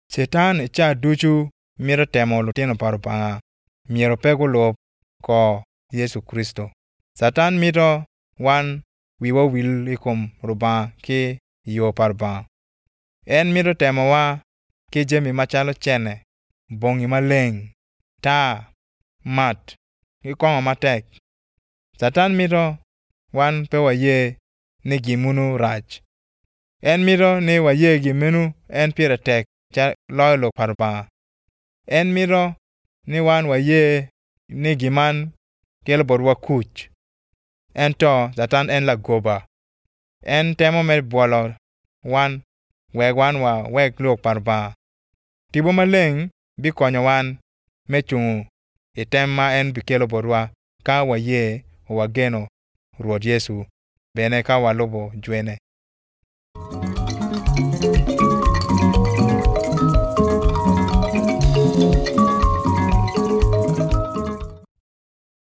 Satan cha ducu miro temo lutino pa Rubanga miero peko lup ko Yesu Kristo. Satan mito wan wiwa wil ikum Rubanga ki yo pa Rubanga. En mito temowa ki jami machalo cene, bongi maleng, taa, mat, ki kong'o matek. Satan mito wan pe waye ni gimunu rac. En mito ni waye gimenu en pire tek ca loyo luk pa Rubanga. En mito ni wan waye ni giman kelo bodwa kuc. Ento Satan en lagoba. En temo me bwolo wan wek wan wek luk pa Rubanga. Tipo maleng bi konyo wan me chung'u i tem ma en bi kelo bodwa ka waye wageno Ruoth Yesu bene ka walubo jwene.